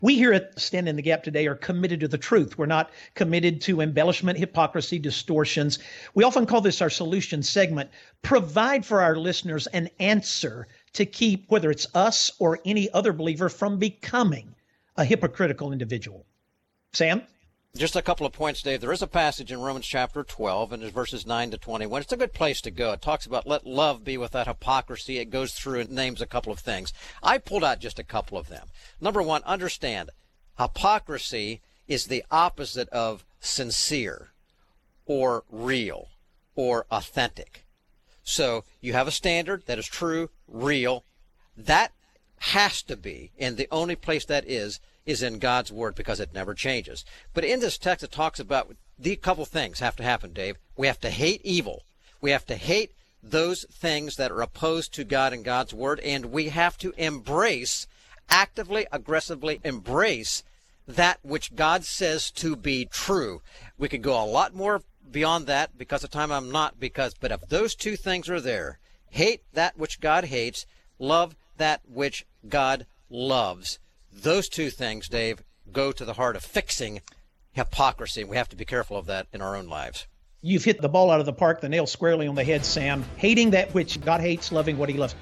We here at Stand in the Gap today are committed to the truth. We're not committed to embellishment, hypocrisy, distortions. We often call this our solution segment. Provide for our listeners an answer to keep, whether it's us or any other believer, from becoming a hypocritical individual. Sam? Just a couple of points, Dave. There is a passage in Romans chapter 12, and it's verses 9 to 21. It's a good place to go. It talks about let love be without hypocrisy. It goes through and names a couple of things. I pulled out just a couple of them. Number one, understand, hypocrisy is the opposite of sincere or real or authentic. So you have a standard that is true, real. That has to be, and the only place that is in God's Word, because it never changes. But in this text, it talks about the couple things have to happen, Dave. We have to hate evil. We have to hate those things that are opposed to God and God's Word, and we have to embrace, actively, aggressively embrace that which God says to be true. We could go a lot more beyond that because of time I'm not, but if those two things are there, hate that which God hates, love that which God loves, those two things, Dave, go to the heart of fixing hypocrisy. We have to be careful of that in our own lives. You've hit the ball out of the park, the nail squarely on the head, Sam. Hating that which God hates, loving what he loves.